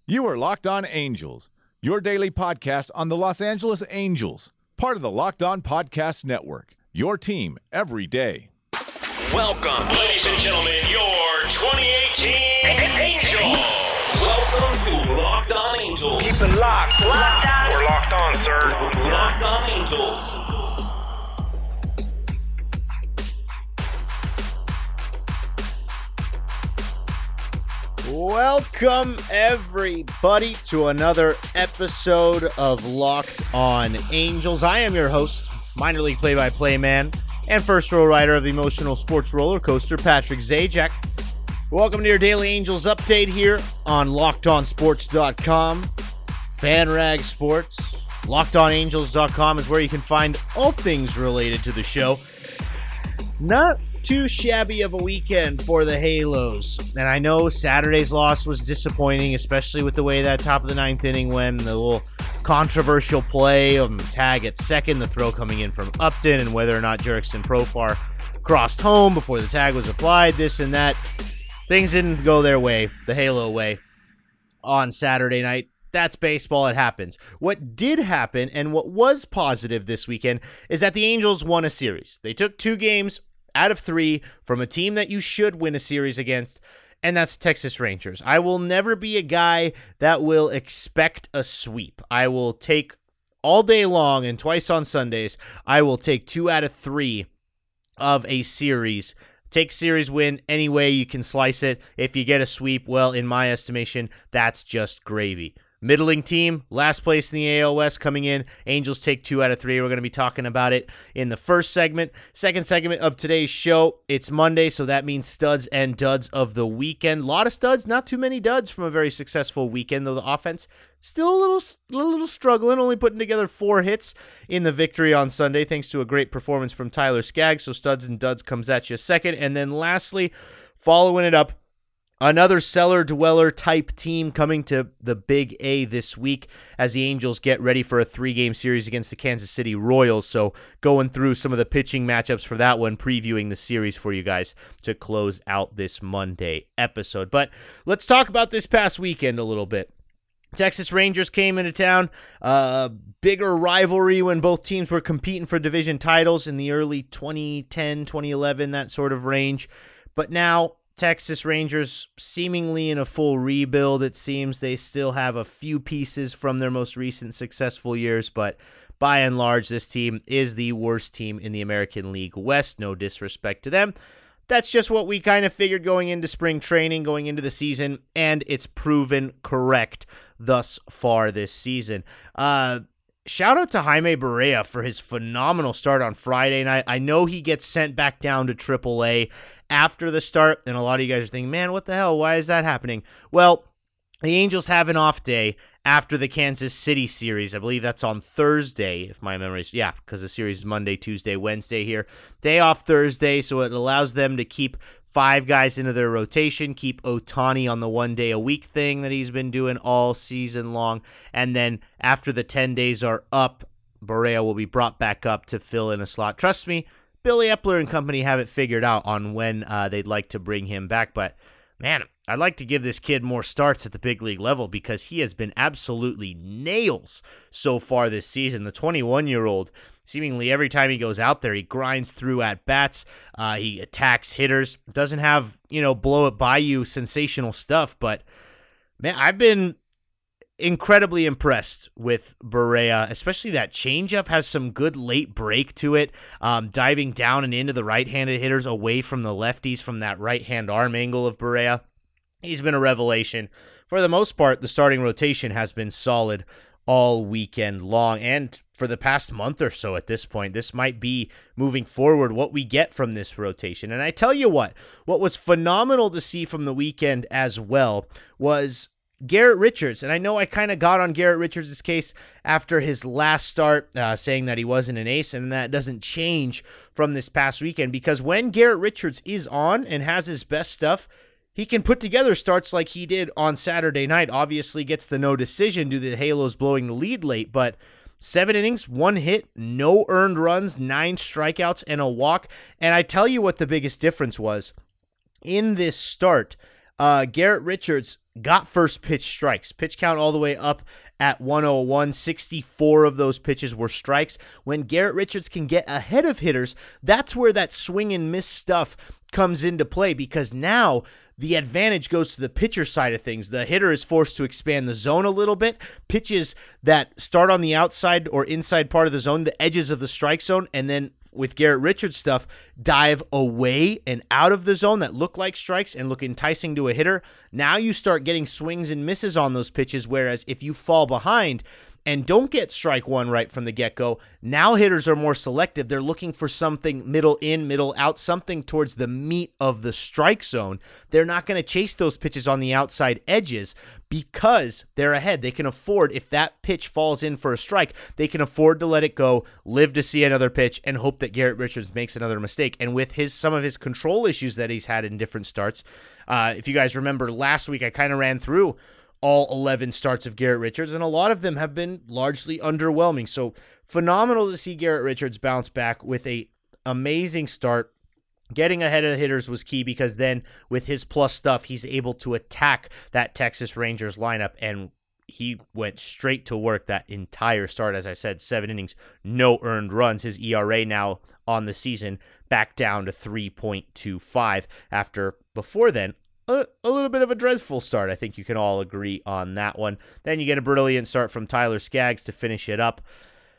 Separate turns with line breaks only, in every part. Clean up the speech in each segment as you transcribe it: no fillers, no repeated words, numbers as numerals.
You are Locked On Angels, your daily podcast on the Los Angeles Angels, part of the Locked On Podcast Network, your team every day.
Welcome, ladies and gentlemen, your 2018 Angels. Welcome to Locked On Angels.
Keep it locked.
Locked on.
We're locked on, sir.
Locked On Angels.
Welcome, everybody, to another episode of Locked On Angels. I am your host, minor league play-by-play man, and first row rider of the emotional sports roller coaster, Patrick Zajac. Welcome to your daily Angels update here on LockedOnSports.com, FanRag Sports. LockedOnAngels.com is where you can find all things related to the show. Not too shabby of a weekend for the Halos. And I know Saturday's loss was disappointing, especially with the way that top of the ninth inning went, the little controversial play of tag at second, the throw coming in from Upton, and whether or not Jurickson Profar crossed home before the tag was applied, this and that. Things didn't go their way, the Halo way, on Saturday night. That's baseball. It happens. What did happen, and what was positive this weekend, is that the Angels won a series. They took 2 games out of 3 from a team that you should win a series against, and that's Texas Rangers. I will never be a guy that will expect a sweep. I will take all day long and twice on Sundays, I will take 2 out of 3 of a series. Take series win any way you can slice it. If you get a sweep, well, in my estimation, that's just gravy. Middling team, last place in the AL West coming in. Angels take 2 out of 3. We're going to be talking about it in the first segment. Second segment of today's show, it's Monday, so that means studs and duds of the weekend. A lot of studs, not too many duds from a very successful weekend, though the offense still a little struggling, only putting together 4 hits in the victory on Sunday, thanks to a great performance from Tyler Skaggs. So studs and duds comes at you second. And then lastly, following it up, another cellar-dweller type team coming to the Big A this week as the Angels get ready for a 3-game series against the Kansas City Royals. So going through some of the pitching matchups for that one, previewing the series for you guys to close out this Monday episode. But let's talk about this past weekend a little bit. Texas Rangers came into town, bigger rivalry when both teams were competing for division titles in the early 2010, 2011, that sort of range. But now Texas Rangers seemingly in a full rebuild. It seems they still have a few pieces from their most recent successful years, but by and large, this team is the worst team in the American League West. No disrespect to them. That's just what we kind of figured going into spring training, going into the season, and it's proven correct thus far this season. Shout out to Jaime Barría for his phenomenal start on Friday night. I know he gets sent back down to AAA after the start, and a lot of you guys are thinking, man, what the hell? Why is that happening? Well, the Angels have an off day after the Kansas City series. I believe that's on Thursday, if my memory's, yeah, because the series is Monday, Tuesday, Wednesday here. Day off Thursday, so it allows them to keep 5 guys into their rotation, keep Ohtani on the 1-day-a-week thing that he's been doing all season long, and then after the 10 days are up, Barría will be brought back up to fill in a slot. Trust me, Billy Epler and company have it figured out on when they'd like to bring him back, but man, I'd like to give this kid more starts at the big league level because he has been absolutely nails so far this season. The 21-year-old, seemingly every time he goes out there, he grinds through at-bats, he attacks hitters, doesn't have, blow-it-by-you sensational stuff, but man, I've been incredibly impressed with Barría, especially that changeup has some good late break to it, diving down and into the right-handed hitters away from the lefties from that right-hand arm angle of Barría. He's been a revelation. For the most part, the starting rotation has been solid all weekend long, and for the past month or so at this point, this might be moving forward what we get from this rotation. And I tell you what was phenomenal to see from the weekend as well was Garrett Richards. And I know I kind of got on Garrett Richards' case after his last start, saying that he wasn't an ace, and that doesn't change from this past weekend, because when Garrett Richards is on and has his best stuff, he can put together starts like he did on Saturday night. Obviously gets the no decision due to the Halos blowing the lead late, but 7 innings, 1 hit, no earned runs, 9 strikeouts, and a walk. And I tell you what the biggest difference was in this start. Garrett Richards got first pitch strikes. Pitch count all the way up at 101. 64 of those pitches were strikes. When Garrett Richards can get ahead of hitters, that's where that swing and miss stuff comes into play, because now the advantage goes to the pitcher side of things. The hitter is forced to expand the zone a little bit. Pitches that start on the outside or inside part of the zone, the edges of the strike zone, and then with Garrett Richards stuff, dive away and out of the zone that look like strikes and look enticing to a hitter. Now you start getting swings and misses on those pitches, whereas if you fall behind and don't get strike one right from the get-go, now hitters are more selective. They're looking for something middle in, middle out, something towards the meat of the strike zone. They're not going to chase those pitches on the outside edges because they're ahead. They can afford, if that pitch falls in for a strike, they can afford to let it go, live to see another pitch, and hope that Garrett Richards makes another mistake. And with some of his control issues that he's had in different starts, if you guys remember last week, I kind of ran through all 11 starts of Garrett Richards, and a lot of them have been largely underwhelming. So phenomenal to see Garrett Richards bounce back with a amazing start. Getting ahead of the hitters was key, because then with his plus stuff, he's able to attack that Texas Rangers lineup, and he went straight to work that entire start. As I said, 7 innings, no earned runs. His ERA now on the season back down to 3.25 after before then a little bit of a dreadful start. I think you can all agree on that one. Then you get a brilliant start from Tyler Skaggs to finish it up.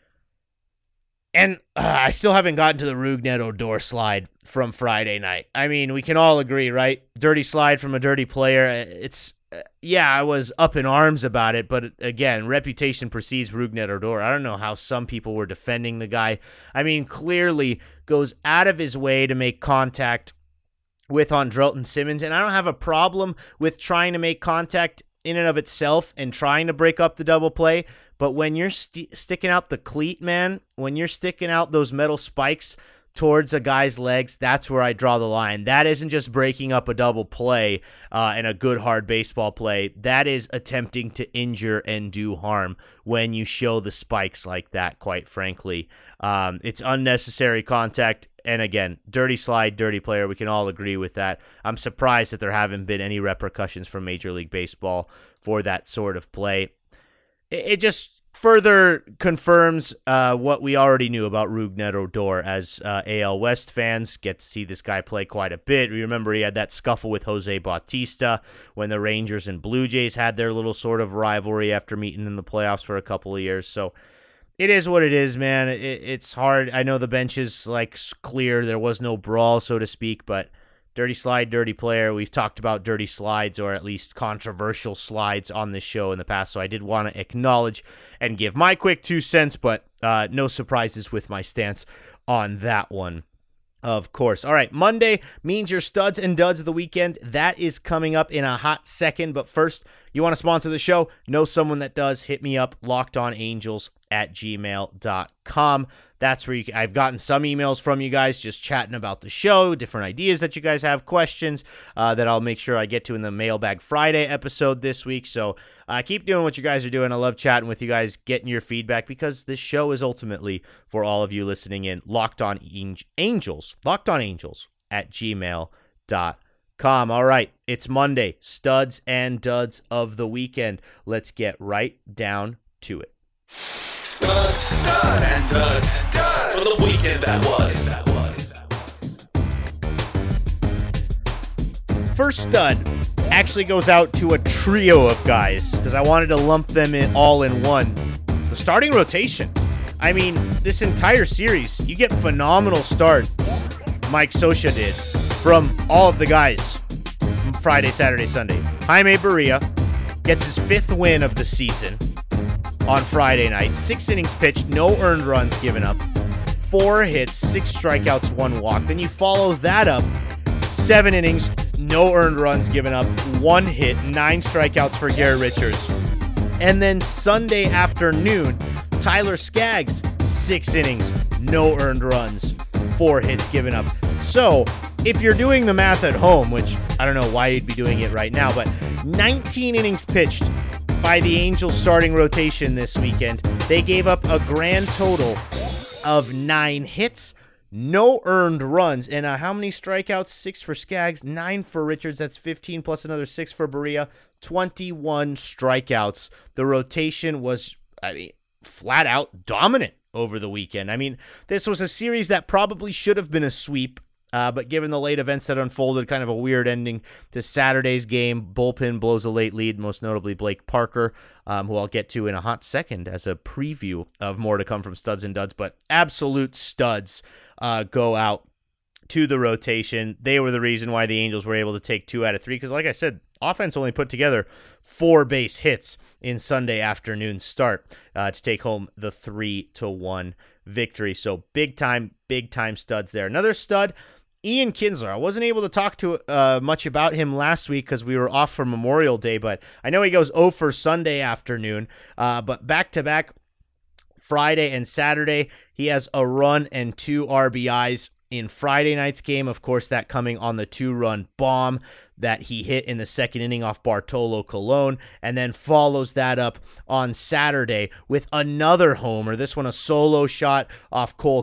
And I still haven't gotten to the Rougned Odor slide from Friday night. I mean, we can all agree, right? Dirty slide from a dirty player. It's, I was up in arms about it, but again, reputation precedes Rougned Odor. I don't know how some people were defending the guy. I mean, clearly goes out of his way to make contact with Andrelton Simmons, and I don't have a problem with trying to make contact in and of itself and trying to break up the double play, but when you're sticking out the cleat, man, when you're sticking out those metal spikes towards a guy's legs, that's where I draw the line. That isn't just breaking up a double play and a good hard baseball play. That is attempting to injure and do harm when you show the spikes like that, quite frankly. It's unnecessary contact. And again, dirty slide, dirty player. We can all agree with that. I'm surprised that there haven't been any repercussions from Major League Baseball for that sort of play. It just further confirms what we already knew about Rougned Odor. As AL West fans get to see this guy play quite a bit. We remember he had that scuffle with Jose Bautista when the Rangers and Blue Jays had their little sort of rivalry after meeting in the playoffs for a couple of years. So it is what it is, man. It's hard. I know the bench is clear. There was no brawl, so to speak, but dirty slide, dirty player. We've talked about dirty slides, or at least controversial slides, on this show in the past, so I did want to acknowledge and give my quick 2 cents, but no surprises with my stance on that one, of course. All right, Monday means your studs and duds of the weekend. That is coming up in a hot second, but first, you want to sponsor the show? Know someone that does? Hit me up, lockedonangels@gmail.com. That's where I've gotten some emails from you guys just chatting about the show, different ideas that you guys have, questions that I'll make sure I get to in the Mailbag Friday episode this week. So keep doing what you guys are doing. I love chatting with you guys, getting your feedback, because this show is ultimately for all of you listening in. Locked On Angels, lockedonangels@gmail.com. All right, it's Monday, studs and duds of the weekend. Let's get right down to it.
Studs and duds from the weekend that was.
First stud actually goes out to a trio of guys, because I wanted to lump them in all in one. The starting rotation. I mean, this entire series, you get phenomenal starts. Mike Scioscia did from all of the guys. Friday, Saturday, Sunday. Jaime Barria gets his 5th win of the season on Friday night. 6 innings pitched, no earned runs given up, 4 hits, 6 strikeouts, 1 walk. Then you follow that up, 7 innings, no earned runs given up, 1 hit, 9 strikeouts for Garrett Richards. And then Sunday afternoon, Tyler Skaggs, 6 innings, no earned runs, 4 hits given up. So if you're doing the math at home, which I don't know why you'd be doing it right now, but 19 innings pitched by the Angels starting rotation this weekend. They gave up a grand total of 9 hits, no earned runs. And how many strikeouts? 6 for Skaggs, 9 for Richards. That's 15 plus another 6 for Berea. 21 strikeouts. The rotation was, flat out dominant over the weekend. This was a series that probably should have been a sweep. But given the late events that unfolded, kind of a weird ending to Saturday's game. Bullpen blows a late lead, most notably Blake Parker, who I'll get to in a hot second as a preview of more to come from Studs and Duds. But absolute studs go out to the rotation. They were the reason why the Angels were able to take 2 out of 3, because like I said, offense only put together 4 base hits in Sunday afternoon start to take home the 3-1 victory. So big time studs there. Another stud, Ian Kinsler. I wasn't able to talk to much about him last week because we were off for Memorial Day, but I know he goes 0 for Sunday afternoon. But back-to-back Friday and Saturday, he has a run and 2 RBIs in Friday night's game. Of course, that coming on the 2-run bomb that he hit in the second inning off Bartolo Colon, and then follows that up on Saturday with another homer. This one a solo shot off Cole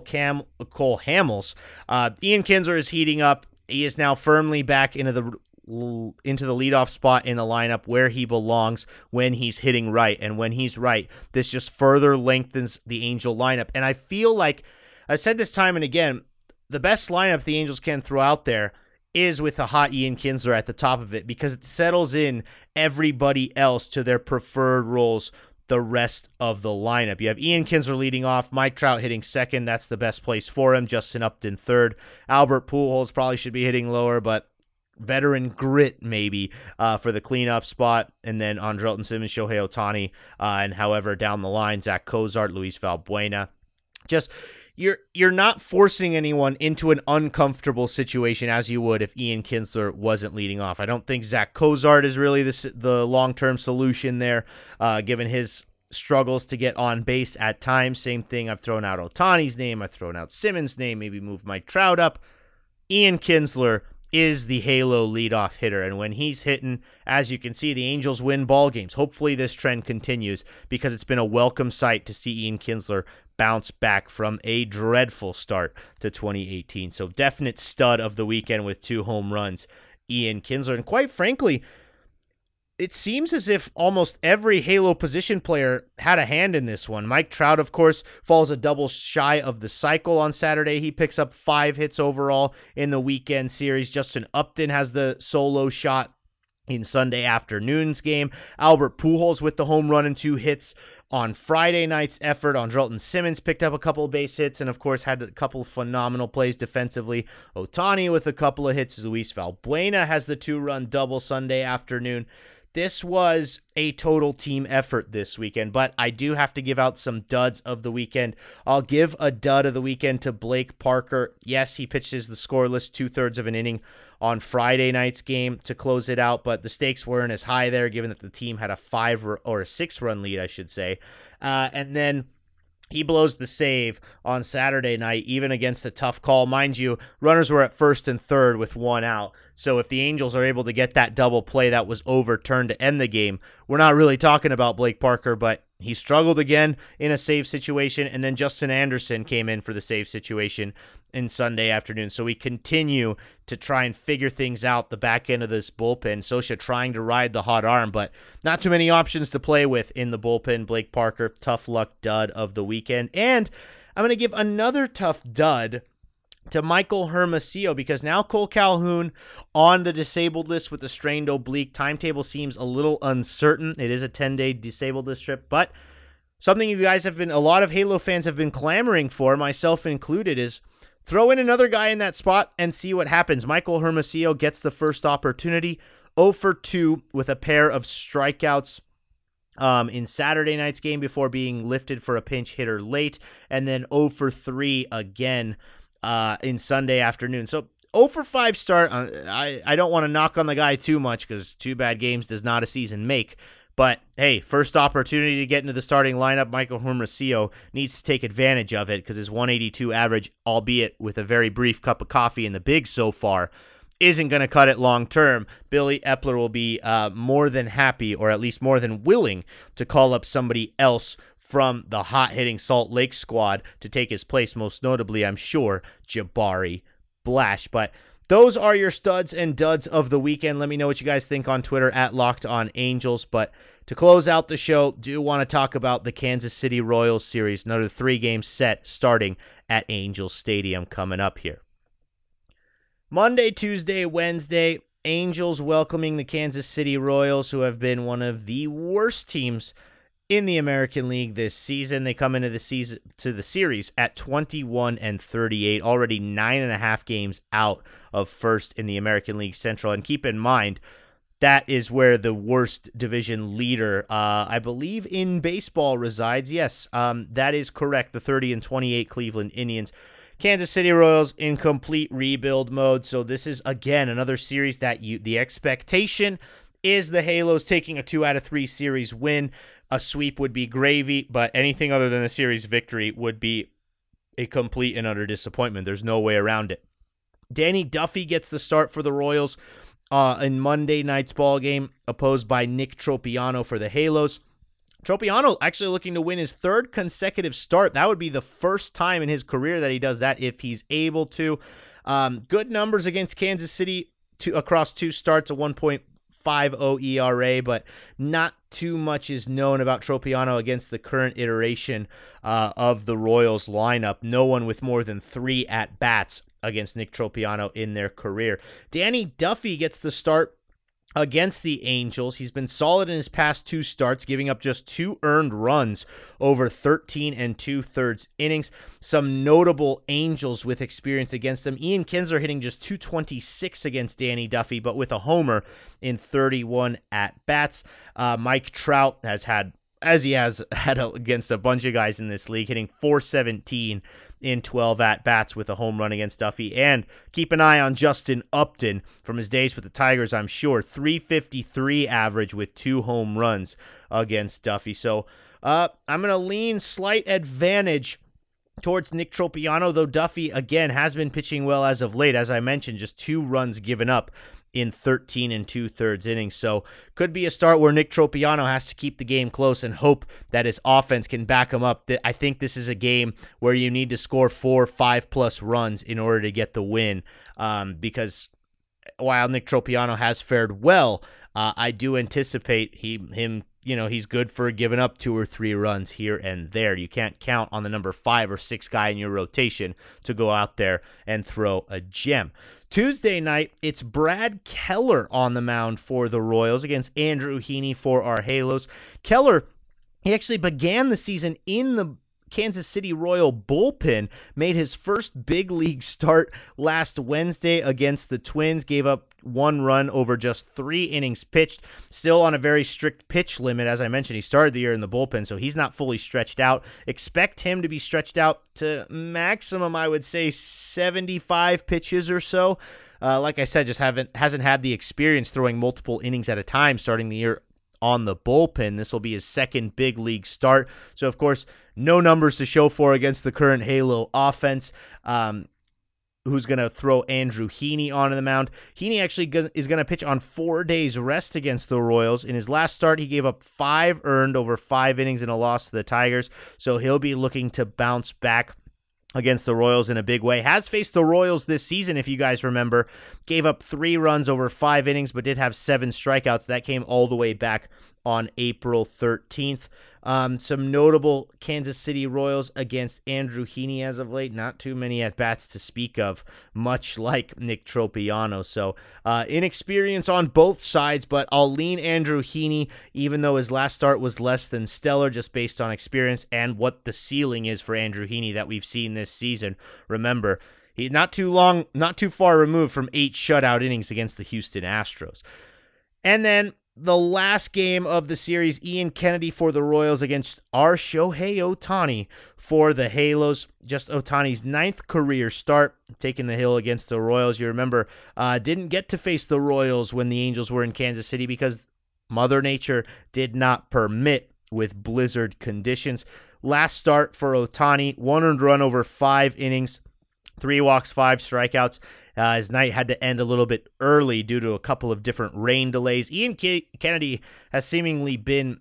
Hamels. Ian Kinsler is heating up. He is now firmly back into the leadoff spot in the lineup where he belongs when he's hitting right. And when he's right, this just further lengthens the Angel lineup. And I feel like, I've said this time and again, the best lineup the Angels can throw out there is with a hot Ian Kinsler at the top of it, because it settles in everybody else to their preferred roles the rest of the lineup. You have Ian Kinsler leading off, Mike Trout hitting second. That's the best place for him. Justin Upton third. Albert Pujols probably should be hitting lower, but veteran grit maybe for the cleanup spot. And then Andrelton Simmons, Shohei Ohtani, and however down the line, Zach Cozart, Luis Valbuena. Just You're not forcing anyone into an uncomfortable situation as you would if Ian Kinsler wasn't leading off. I don't think Zach Cozart is really the long-term solution there, given his struggles to get on base at times. Same thing, I've thrown out Ohtani's name, I've thrown out Simmons' name, maybe move Mike Trout up. Ian Kinsler is the halo leadoff hitter, and when he's hitting, as you can see, the Angels win ball games. Hopefully this trend continues, because it's been a welcome sight to see Ian Kinsler bounce back from a dreadful start to 2018. So definite stud of the weekend with 2 home runs, Ian Kinsler. And quite frankly, it seems as if almost every Halo position player had a hand in this one. Mike Trout, of course, falls a double shy of the cycle on Saturday. He picks up 5 hits overall in the weekend series. Justin Upton has the solo shot in Sunday afternoon's game. Albert Pujols with the home run and 2 hits on Friday night's effort. Andrelton Simmons picked up a couple of base hits and, of course, had a couple of phenomenal plays defensively. Ohtani with a couple of hits. Luis Valbuena has the 2-run double Sunday afternoon. This was a total team effort this weekend, but I do have to give out some duds of the weekend. I'll give a dud of the weekend to Blake Parker. Yes, he pitches the scoreless 2/3 of an inning on Friday night's game to close it out, but the stakes weren't as high there, given that the team had a 5 or a 6-run lead, I should say. And then he blows the save on Saturday night, even against a tough call. Mind you, runners were at first and third with 1 out. So if the Angels are able to get that double play that was overturned to end the game, we're not really talking about Blake Parker, but he struggled again in a save situation, and then Justin Anderson came in for the save situation in Sunday afternoon. So we continue to try and figure things out the back end of this bullpen. Scioscia trying to ride the hot arm, but not too many options to play with in the bullpen. Blake Parker, tough luck dud of the weekend. And I'm going to give another tough dud to Michael Hermosillo, because now Cole Calhoun on the disabled list with the strained oblique. Timetable seems a little uncertain. It is a 10-day disabled list trip, but something you guys have been, a lot of Halo fans have been clamoring for, myself included, is throw in another guy in that spot and see what happens. Michael Hermosillo gets the first opportunity, 0 for 2 with a pair of strikeouts in Saturday night's game before being lifted for a pinch hitter late, and then 0 for 3 again in Sunday afternoon. So 0 for 5 start. I don't want to knock on the guy too much, because 2 bad games does not a season make. But, hey, first opportunity to get into the starting lineup, Michael Hermosillo needs to take advantage of it, because his 182 average, albeit with a very brief cup of coffee in the bigs so far, isn't going to cut it long term. Billy Epler will be more than happy, or at least more than willing, to call up somebody else from the hot-hitting Salt Lake squad to take his place, most notably, I'm sure, Jabari Blash. But those are your studs and duds of the weekend. Let me know what you guys think on Twitter at Locked On Angels. But to close out the show, do want to talk about the Kansas City Royals series, another 3-game set starting at Angels Stadium coming up here. Monday, Tuesday, Wednesday, Angels welcoming the Kansas City Royals, who have been one of the worst teams in the American League this season. They come into the series at 21-38, already 9.5 games out of first in the American League Central. And keep in mind, that is where the worst division leader, I believe, in baseball resides. Yes, that is correct. The 30-28 Cleveland Indians. Kansas City Royals in complete rebuild mode. So this is, again, another series that the expectation is the Halos taking a 2 out of 3 series win. A sweep would be gravy, but anything other than a series victory would be a complete and utter disappointment. There's no way around it. Danny Duffy gets the start for the Royals in Monday night's ball game, opposed by Nick Tropiano for the Halos. Tropiano actually looking to win his 3rd consecutive start. That would be the first time in his career that he does that if he's able to. Good numbers against Kansas City across 2 starts, a 1.50 ERA, but not too much is known about Tropiano against the current iteration of the Royals lineup. No one with more than 3 at-bats against Nick Tropiano in their career. Danny Duffy gets the start against the Angels. He's been solid in his past 2 starts, giving up just 2 earned runs over 13 2/3 innings. Some notable Angels with experience against him. Ian Kinsler hitting just .226 against Danny Duffy, but with a homer in 31 at-bats. Mike Trout has had, as he has had against a bunch of guys in this league, hitting .417 in 12 at-bats with a home run against Duffy. And keep an eye on Justin Upton from his days with the Tigers, I'm sure. .353 average with 2 home runs against Duffy. So I'm going to lean slight advantage towards Nick Tropiano, though Duffy, again, has been pitching well as of late. As I mentioned, just 2 runs given up in 13 2/3 innings. So could be a start where Nick Tropiano has to keep the game close and hope that his offense can back him up. I think this is a game where you need to score 4, 5+ runs in order to get the win, because while Nick Tropiano has fared well, I do anticipate him. He's good for giving up 2 or 3 runs here and there. You can't count on the number 5 or 6 guy in your rotation to go out there and throw a gem. Tuesday night, it's Brad Keller on the mound for the Royals against Andrew Heaney for our Halos. Keller, he actually began the season in the Kansas City Royal bullpen, made his first big league start last Wednesday against the Twins, gave up 1 run over just 3 innings pitched, still on a very strict pitch limit. As I mentioned, he started the year in the bullpen, so he's not fully stretched out. Expect him to be stretched out to maximum, I would say, 75 pitches or so. Like I said, just hasn't had the experience throwing multiple innings at a time starting the year on the bullpen. This will be his 2nd big league start. So, of course, no numbers to show for against the current Halo offense, who's going to throw Andrew Heaney onto the mound. Heaney actually is going to pitch on 4 days rest against the Royals. In his last start, he gave up 5 earned over 5 innings in a loss to the Tigers, so he'll be looking to bounce back against the Royals in a big way. Has faced the Royals this season, if you guys remember. Gave up 3 runs over 5 innings, but did have 7 strikeouts. That came all the way back on April 13th. Some notable Kansas City Royals against Andrew Heaney as of late. Not too many at-bats to speak of, much like Nick Tropiano. So inexperience on both sides, but I'll lean Andrew Heaney, even though his last start was less than stellar, just based on experience and what the ceiling is for Andrew Heaney that we've seen this season. Remember, he's not too far removed from 8 shutout innings against the Houston Astros. And then the last game of the series, Ian Kennedy for the Royals against our Shohei Ohtani for the Halos. Just Ohtani's 9th career start, taking the hill against the Royals. You remember, didn't get to face the Royals when the Angels were in Kansas City because Mother Nature did not permit with blizzard conditions. Last start for Ohtani, 1 earned run over 5 innings, 3 walks, 5 strikeouts. His night had to end a little bit early due to a couple of different rain delays. Ian Kennedy has seemingly been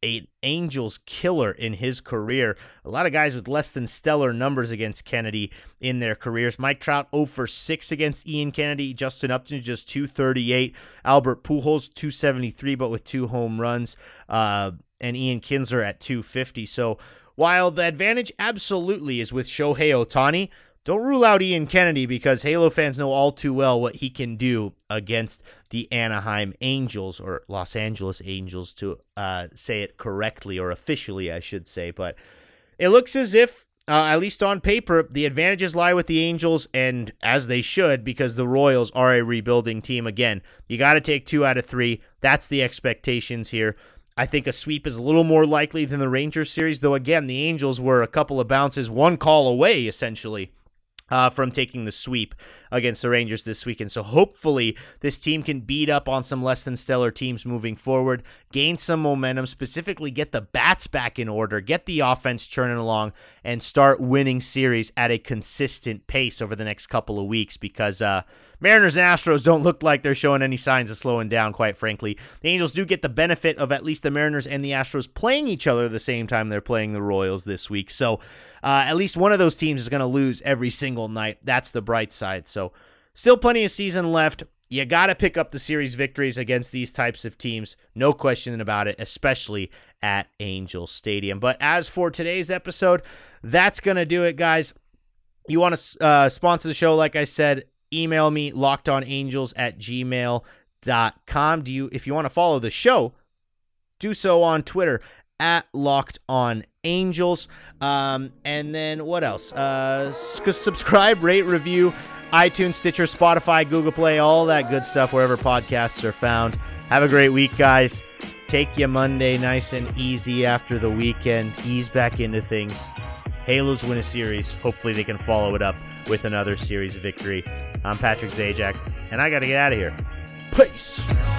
an Angels killer in his career. A lot of guys with less than stellar numbers against Kennedy in their careers. Mike Trout 0 for 6 against Ian Kennedy. Justin Upton just 238. Albert Pujols 273, but with 2 home runs. And Ian Kinsler at 250. So while the advantage absolutely is with Shohei Ohtani, don't rule out Ian Kennedy because Halo fans know all too well what he can do against the Anaheim Angels, or Los Angeles Angels to say it correctly, or officially I should say. But it looks as if, at least on paper, the advantages lie with the Angels, and as they should, because the Royals are a rebuilding team. Again, you got to take 2 out of 3. That's the expectations here. I think a sweep is a little more likely than the Rangers series, though again, the Angels were a couple of bounces, 1 call away, essentially, from taking the sweep against the Rangers this weekend. So hopefully this team can beat up on some less than stellar teams moving forward, gain some momentum, specifically get the bats back in order, get the offense churning along, and start winning series at a consistent pace over the next couple of weeks, because Mariners and Astros don't look like they're showing any signs of slowing down, quite frankly. The Angels do get the benefit of at least the Mariners and the Astros playing each other the same time they're playing the Royals this week. So at least one of those teams is going to lose every single night. That's the bright side. So still plenty of season left. You got to pick up the series victories against these types of teams. No question about it, especially at Angel Stadium. But as for today's episode, that's going to do it, guys. You want to sponsor the show, like I said, email me, lockedonangels@gmail.com. If you want to follow the show, do so on Twitter @LockedOnAngels. And then what else? Subscribe, rate, review, iTunes, Stitcher, Spotify, Google Play, all that good stuff, wherever podcasts are found. Have a great week, guys. Take your Monday nice and easy after the weekend. Ease back into things. Halos win a series. Hopefully they can follow it up with another series victory. I'm Patrick Zajac, and I got to get out of here. Peace.